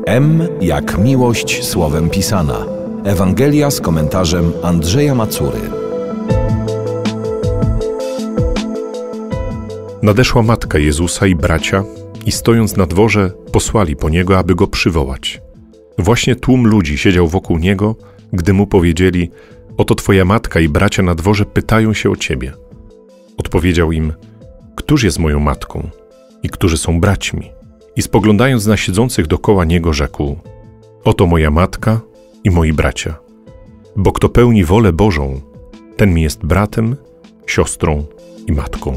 M jak miłość słowem pisana. Ewangelia z komentarzem Andrzeja Macury. Nadeszła matka Jezusa i bracia i stojąc na dworze posłali po Niego, aby Go przywołać. Właśnie tłum ludzi siedział wokół Niego, gdy Mu powiedzieli: oto Twoja matka i bracia na dworze pytają się o Ciebie. Odpowiedział im: któż jest moją matką i którzy są braćmi? I spoglądając na siedzących dokoła Niego rzekł: oto moja matka i moi bracia. Bo kto pełni wolę Bożą, ten mi jest bratem, siostrą i matką.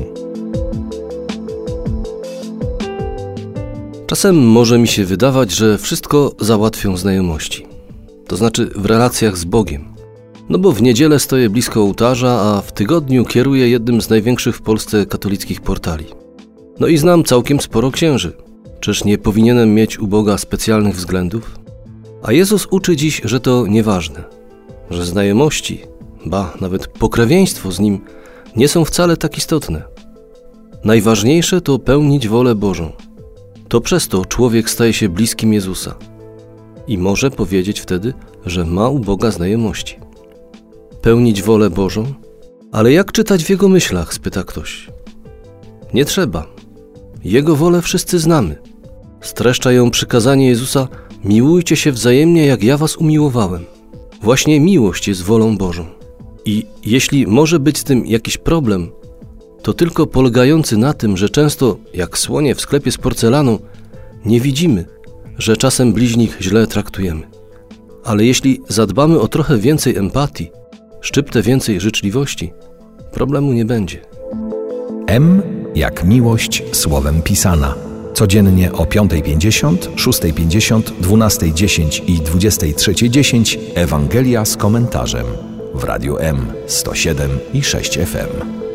Czasem może mi się wydawać, że wszystko załatwią znajomości. To znaczy w relacjach z Bogiem. No bo w niedzielę stoję blisko ołtarza, a w tygodniu kieruję jednym z największych w Polsce katolickich portali. No i znam całkiem sporo księży. Czyż nie powinienem mieć u Boga specjalnych względów? A Jezus uczy dziś, że to nieważne. Że znajomości, nawet pokrewieństwo z Nim nie są wcale tak istotne. Najważniejsze to pełnić wolę Bożą. To przez to człowiek staje się bliskim Jezusa i może powiedzieć wtedy, że ma u Boga znajomości. Pełnić wolę Bożą? Ale jak czytać w Jego myślach, spyta ktoś. Nie trzeba. Jego wolę wszyscy znamy. Streszcza ją przykazanie Jezusa: miłujcie się wzajemnie, jak ja was umiłowałem. Właśnie miłość jest wolą Bożą. I jeśli może być z tym jakiś problem, to tylko polegający na tym, że często, jak słonie w sklepie z porcelaną, nie widzimy, że czasem bliźnich źle traktujemy. Ale jeśli zadbamy o trochę więcej empatii, szczyptę więcej życzliwości, problemu nie będzie. M jak miłość słowem pisana. Codziennie o 5:50, 6:50, 12:10 i 23:10 Ewangelia z komentarzem w Radiu M 107,6 FM.